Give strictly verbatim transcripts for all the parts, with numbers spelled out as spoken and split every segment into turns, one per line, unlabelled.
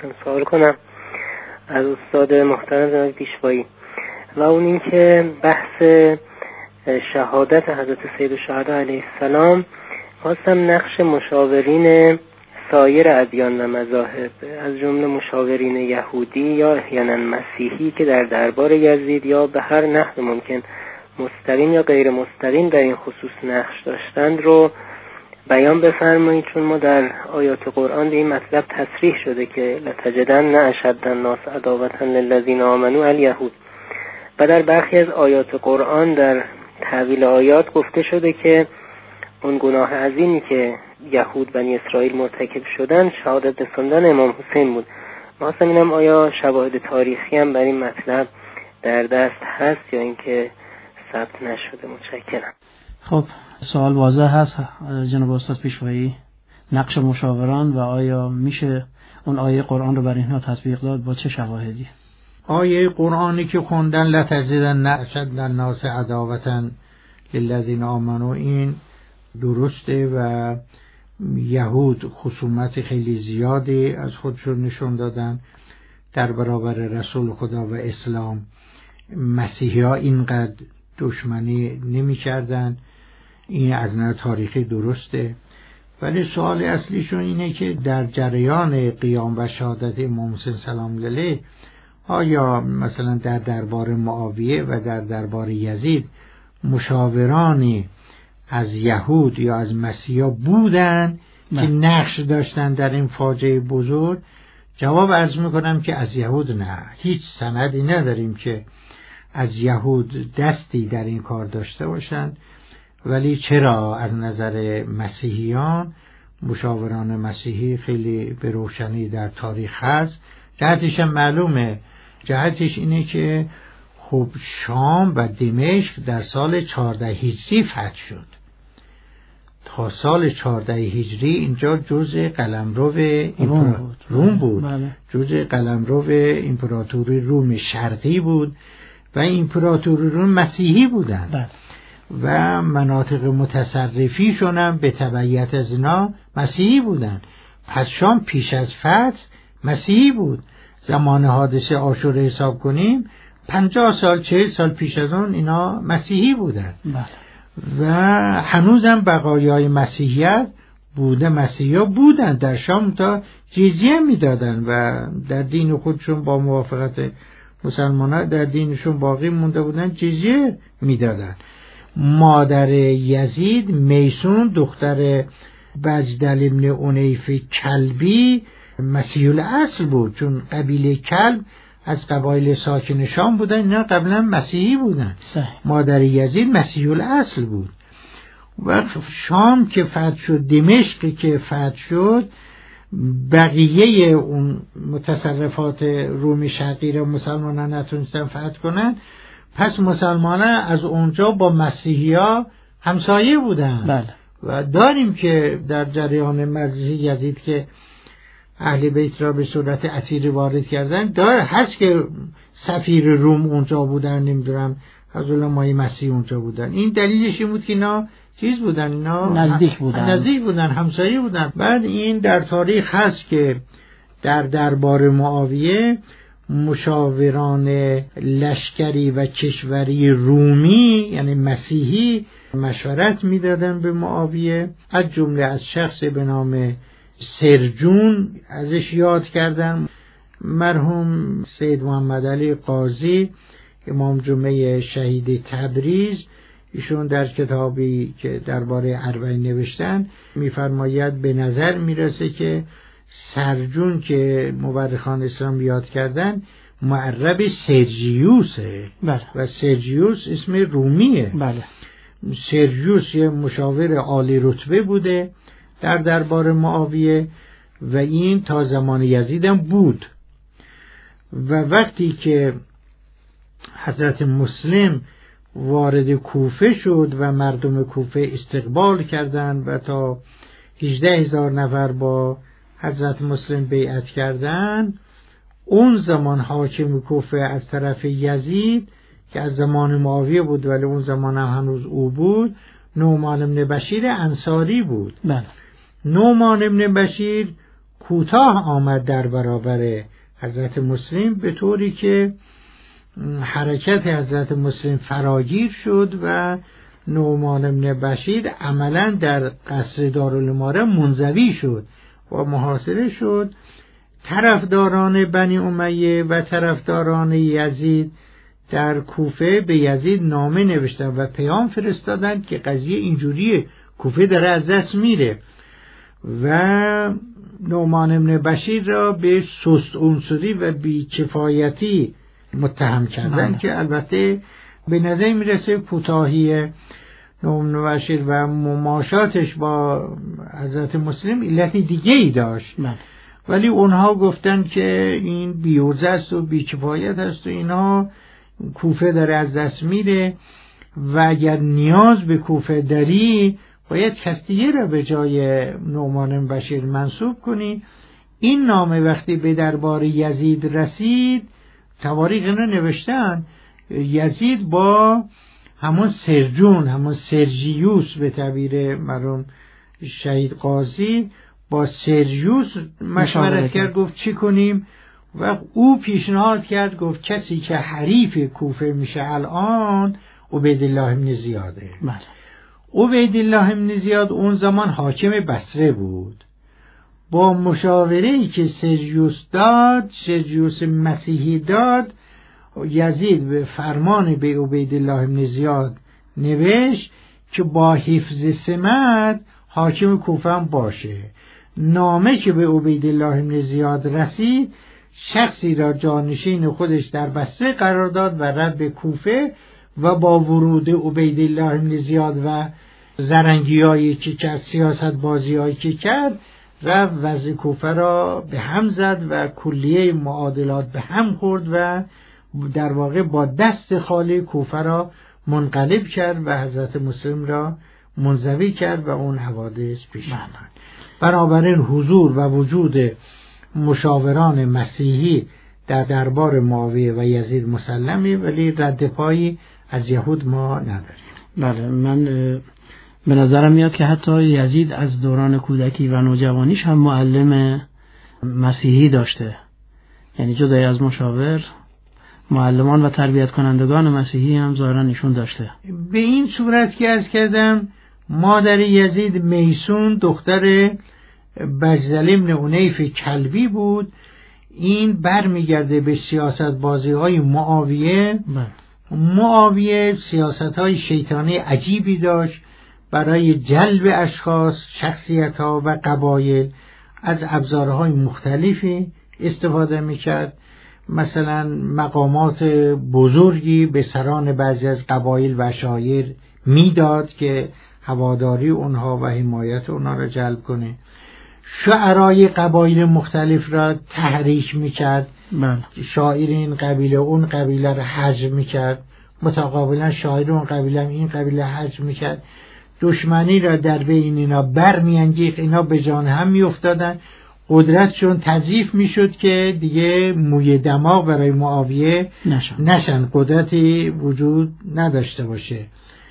خواستم سوال کنم از استاد محترم جناب پیشوایی، و اون این که بحث شهادت حضرت سیدالشهدا علیه السلام، خواستم نقش مشاورین سایر ادیان و مذاهب از جمله مشاورین یهودی یا احیانا مسیحی که در دربار یزید یا به هر نحو ممکن مستقیم یا غیر مستقیم در این خصوص نقش داشتند رو بیان بفرمایید، چون ما در آیات قرآن به این مطلب تصریح شده که لتجدن اشد الناس عداوة للذین آمنوا الیهود، و در برخی از آیات قرآن در تأویل آیات گفته شده که اون گناه عظیمی که یهود بنی اسرائیل مرتکب شدن شهادت رسوندن امام حسین بود. ما اصلا اینم آیا شواهد تاریخی هم بر این مطلب در دست هست یا اینکه ثبت نشده؟ متشکرم.
خب سوال واضح هست جناب استاد پیشوایی، نقش مشاوران و آیا میشه اون آیه قرآن رو بر اینها تطبیق داد با چه شواهدی؟
آیه قرآنی که خوندن لتجدن اشد الناس عداوة للذین آمنوا، این درسته و یهود خصومت خیلی زیادی از خودشون نشون دادن در برابر رسول خدا و اسلام. مسیحی ها اینقدر دشمنی نمی کردن. این از نظر تاریخی درسته، ولی سوال اصلیشون اینه که در جریان قیام و شهادت امام حسین سلام علیه آیا مثلا در دربار معاویه و در دربار یزید مشاورانی از یهود یا از مسیحا بودن نه. که نقش داشتن در این فاجعه بزرگ؟ جواب عرض میکنم که از یهود نه، هیچ سندی نداریم که از یهود دستی در این کار داشته باشن. ولی چرا از نظر مسیحیان مشاوران مسیحی خیلی به روشنی در تاریخ هست. جهتش هم معلومه، جهتش اینه که خب شام و دمشق در سال چهارده هجری فتح شد. تا سال چهارده هجری اینجا جزء قلمرو امپراتوری روم بود, بود. جزء قلمرو امپراتوری روم شرقی بود و امپراتوری روم مسیحی بودند بله. و مناطق متصرفیشون هم به تبعیت از اینا مسیحی بودند. پس شام پیش از فتح مسیحی بود. زمان حادثه عاشورا حساب کنیم پنجاه سال چهل سال پیش از اون اینا مسیحی بودن بله. و هنوزم بقایای مسیحیت بوده، مسیحی ها بودن در شام تا جزیه میدادن و در دین خودشون با موافقت مسلمان ها در دینشون باقی مونده بودن، جزیه میدادن. مادر یزید میسون دختر بجدل ابن عنیف کلبی مسیحی الاصل بود، چون قبیله کلب از قبایل ساکن شام بودن، اینا قبلا مسیحی بودن. صحیح. مادر یزید مسیحی الاصل بود. و شام که فتح شد، دمشق که فتح شد، بقیه اون متصرفات روم شرقی را مسلمان ها نتونستن فتح کنن، پس مسلمان ها از اونجا با مسیحی ها همسایه بودن بله. و داریم که در جریان مجلس یزید که اهل بیت را به صورت اسیری وارد کردن، داره هست که سفیر روم اونجا بودن، نمیدونم از علمای مسیح اونجا بودن. این دلیلش این بود که اینا چیز بودن، اینا
نزدیک بودن
نزدیک بودن همسایه بودن. بعد این در تاریخ هست که در دربار معاویه مشاوران لشکری و کشوری رومی یعنی مسیحی مشورت میدادن به معاویه، از جمله از شخص به نام سرجون ازش یاد کردن. مرحوم سید محمد علی قاضی امام جمعه شهید تبریز، ایشون در کتابی که درباره اربعین نوشتن میفرماید به نظر میرسه که سرجون که مورخان اسلام یاد کردن معرب سرجیوسه بله. و سرجیوس اسم رومیه بله. سرجیوس یه مشاور عالی رتبه بوده در دربار معاویه و این تا زمان یزید هم بود. و وقتی که حضرت مسلم وارد کوفه شد و مردم کوفه استقبال کردند و تا هجده هزار نفر با حضرت مسلم بیعت کردند، اون زمان حاکم کوفه از طرف یزید که از زمان معاویه بود ولی اون زمان هم هنوز او بود، نعمان بن بشیر انصاری بود. بله. نعمان بن بشیر کوتاه آمد در برابر حضرت مسلم، به طوری که حرکت حضرت مسلم فراگیر شد و نعمان بن بشیر عملا در قصر دارالاماره منزوی شد و محاصره شد. طرفداران بنی امیه و طرفداران یزید در کوفه به یزید نامه نوشتن و پیام فرستادند که قضیه اینجوریه، کوفه داره از دست میره، و نعمان بن بشیر را به سست عنصری و بی‌کفایتی متهم کردن که البته به نظر میرسه کوتاهی نعمان بن بشیر و مماشاتش با حضرت مسلم علت دیگه ای داشت، من. ولی اونها گفتن که این بیوزه است و بی‌کفایت است و اینها، کوفه داره از دست میره و اگر نیاز به کوفه داری باید کس دیگه را به جای نعمان بن بشیر منصوب کنی. این نامه وقتی به دربار یزید رسید، تواریخ اینو نوشتن، یزید با همون سرجون، همون سرجیوس به تعبیر مرحوم شهید قاضی، با سرجیوس مشورت کرد، گفت چی کنیم؟ و او پیشنهاد کرد، گفت کسی که حریف کوفه میشه الان عبیدالله بن زیاده. بله. عبیدالله بن زیاد اون زمان حاکم بصره بود. با مشاوره‌ای که سرجیوس داد، سرجیوس مسیحی داد، یزید به فرمان به عبیدالله بن زیاد نوشت که با حفظ سمت حاکم کوفه هم باشه. نامه که به عبیدالله بن زیاد رسید، شخصی را جانشین خودش در بصره قرار داد و رفت به کوفه و با ورود عبیدالله بن زیاد و زرنگی‌هایی که کرد، سیاست بازی‌هایی که کرد، رفت وضع کوفه را به هم زد و کلیه معادلات به هم خورد و در واقع با دست خالی کوفه را منقلب کرد و حضرت مسلم را منزوی کرد و اون حوادث پیش آمد. بنابراین حضور و وجود مشاوران مسیحی در دربار معاویه و یزید مسلمه، ولی رد پایی از یهود ما نداریم.
بله، من به نظرم میاد که حتی یزید از دوران کودکی و نوجوانیش هم معلم مسیحی داشته، یعنی جدای از مشاور، معلمان و تربیت کنندگان مسیحی هم ظاهرا ایشون داشته.
به این صورت که عرض کردم، مادر یزید میسون دختر بجزل بن عنیف کلبی بود. این برمیگرده به سیاست بازی های معاویه. معاویه سیاست های شیطانی عجیبی داشت برای جلب اشخاص، شخصیت ها و قبایل. از ابزارهای مختلفی استفاده میکرد. مثلا مقامات بزرگی به سران بعضی از قبایل و شایر میداد که هواداری اونها و حمایت اونها را جلب کنه. شعرای قبایل مختلف را تحریک میکرد. شاعر این قبیله اون قبیله را حجم میکرد، متقابلا شاعر اون قبیله این قبیله حجم میکرد. دشمنی را در بین اینا برمیانگیخت، اینا به جان هم میافتادن. قدرتشون تضعیف میشد که دیگه موی دماغ برای معاویه نشن. نشن قدرتی وجود نداشته باشه.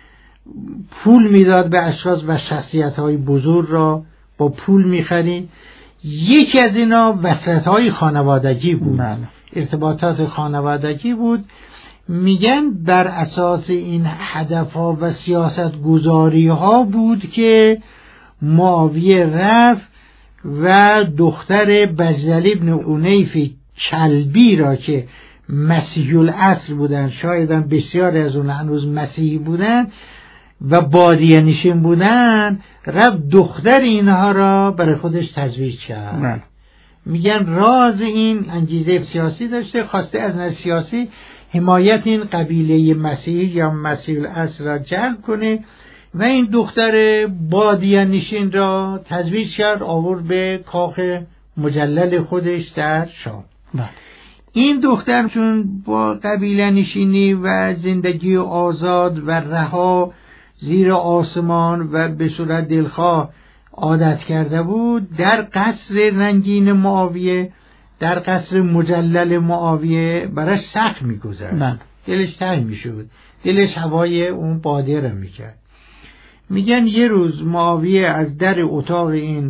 پول میداد به اشخاص و شخصیت‌های بزرگ را با پول میخرید. یکی از اینا وصلت‌های خانوادگی بود. بله. ارتباطات خانوادگی بود. میگن بر اساس این هدفها و سیاست گذاری ها بود که معاویه رفت و دختر بجزل بن عنیف کلبی را که مسیحی الاصل بودن، شاید هم بسیار از اون هنوز مسیحی بودن و بادیه نشین بودن، رفت دختر اینها را برای خودش تزویج کرد. من. میگن راز این انگیزه سیاسی داشته، خواسته از نظر سیاسی حمایت این قبیله مسیحی یا مسیحی الاصل را جلب کنه و این دختر بادیه نشین را تزویج کرد، آورد به کاخ مجلل خودش در شام. بله. این دختر چون با قبیله نشینی و زندگی آزاد و رها زیر آسمان و به صورت دلخواه عادت کرده بود، در قصر رنگین معاویه، در قصر مجلل معاویه براش سخت می‌گذشت. دلش تنگ می‌شد، دلش هوای اون بادیه را می‌کرد. میگن یه روز معاویه از در اتاق این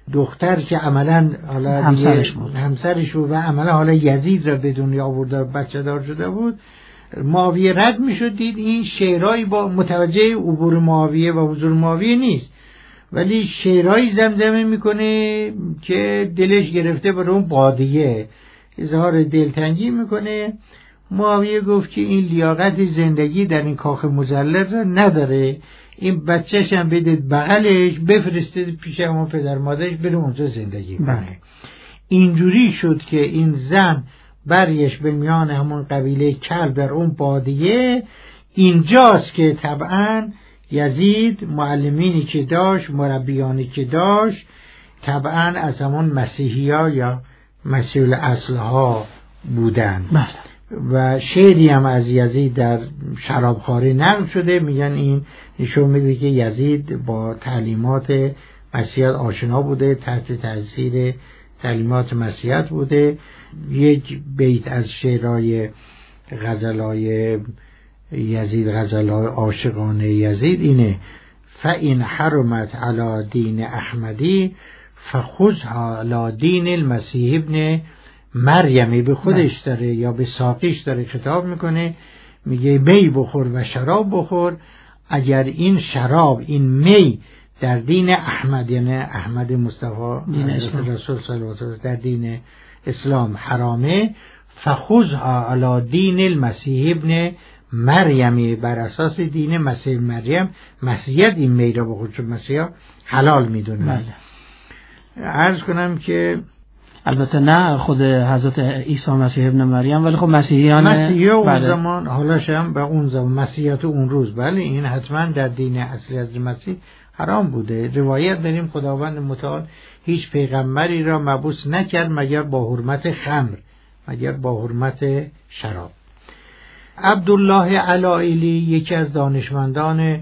دختر که عملا حالا
همسرش بود
همسرش بود و عملا حالا یزید را به دنیا آورده بچه دار شده بود، معاویه رد میشد. دید این شعرهایی با متوجه عبور معاویه و حضور معاویه نیست، ولی شعرهایی زمزمه میکنه که دلش گرفته برای اون قاضیه، اظهار دلتنگی میکنه. معاویه گفت که این لیاقت زندگی در این کاخ مجلل را نداره، این بچه‌ش هم بدید بغلش، بفرستید پیش همون پدر مادرش بره اونجا زندگی کنه. بله. اینجوری شد که این زن بریش به میان همون قبیله کلب در اون بادیه. اینجاست که طبعا یزید معلمینی که داشت، مربیانی که داشت، طبعا از همون مسیحی‌ها یا مسیح الاصل‌ها بودن. بله. و شعری هم از یزید در شرابخواری نقل شده، میگن این نشون میده که یزید با تعلیمات مسیحیت آشنا بوده، تحت تاثیر تعلیمات مسیحیت بوده. یک بیت از شعرهای غزلای یزید، غزلای عاشقانه یزید اینه: فَإِنْ حَرُمَتْ عَلَى دِینِ احمدی فَخُذْهَا عَلَى دِینِ المسیح ابن مریمی. به خودش داره یا به ساقیش داره خطاب میکنه، میگه می بخور و شراب بخور، اگر این شراب، این می در دین احمد، یعنی احمد مصطفی دین اسلام، رسول صلی الله علیه و در دین اسلام حرامه، فخذها علی دین المسیح ابن مریمی، بر اساس دین مسیح مریم، مسیحیت این می را بخور، چون مسیح حلال میدونه. عرض کنم که
البته نه خود حضرت عیسی مسیح ابن مریم، ولی خب مسیحیان
مسیحی اون بله. زمان حالاش هم به اون زمان مسیحیت اون روز، بله این حتما در دین اصلی از مسیح حرام بوده. روایت داریم خداوند متعال هیچ پیغمبری را مبعوث نکرد مگر با حرمت خمر، مگر با حرمت شراب. عبدالله علائلی یکی از دانشمندان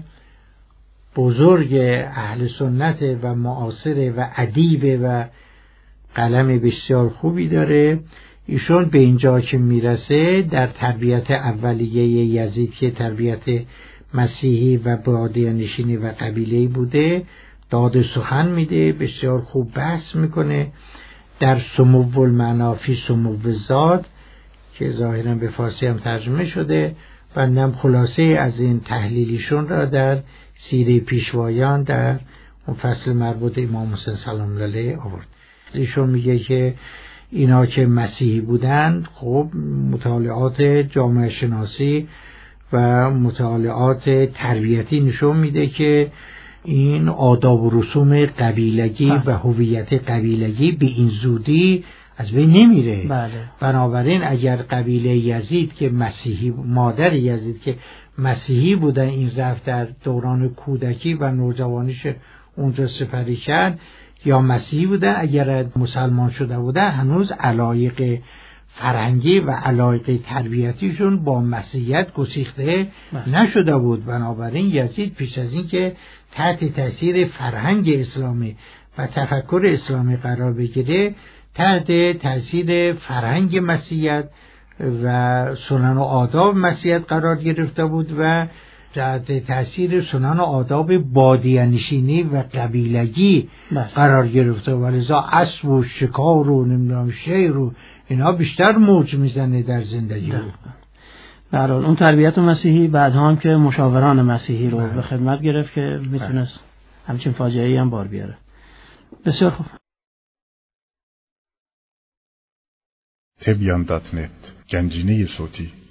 بزرگ اهل سنت و معاصر و ادیب و قلم بسیار خوبی داره. ایشون به اینجا که میرسه در تربیت اولیه یزید که تربیت مسیحی و بادیانشینی و قبیله‌ای بوده، داد سخن میده، بسیار خوب بحث میکنه در سمو المعنا فی سمو الذات که ظاهرا به فارسی هم ترجمه شده. بندم خلاصه از این تحلیلیشون را در سیره پیشوایان در اون فصل مربوط امام حسین سلام الله علیه آورد. ایشون میگه که اینا که مسیحی بودن، خب مطالعات جامعه شناسی و مطالعات تربیتی نشون میده که این آداب و رسوم قبیلگی و هویت قبیلگی به این زودی از بین نمیره. بله. بنابراین اگر قبیله یزید که مسیحی، مادر یزید که مسیحی بودن، این رفت در دوران کودکی و نوجوانیش اونجا سپری کرد، یا مسیحی بودن، اگر مسلمان شده بودن، هنوز علایق فرهنگی و علایق تربیتیشون با مسیحیت گسیخته نشده بود. بنابراین یزید پیش از این که تحت تاثیر فرهنگ اسلامی و تفکر اسلامی قرار بگیره، تحت تاثیر فرهنگ مسیحیت و سنن و آداب مسیحیت قرار گرفته بود و تحت تاثیر سنن و آداب بادیانشینی و قبیلگی قرار گرفته و لذا اسب و شکار و نمیدونم شیر و اینا بیشتر موج میزنه در زندگی.
به هر حال اون تربیت مسیحی بعدها هم که مشاوران مسیحی رو به خدمت گرفت که میتونست همچین فاجعه‌ای هم بار بیاره. بسیار خوب.
تبیان دات نت گنجینه صوتی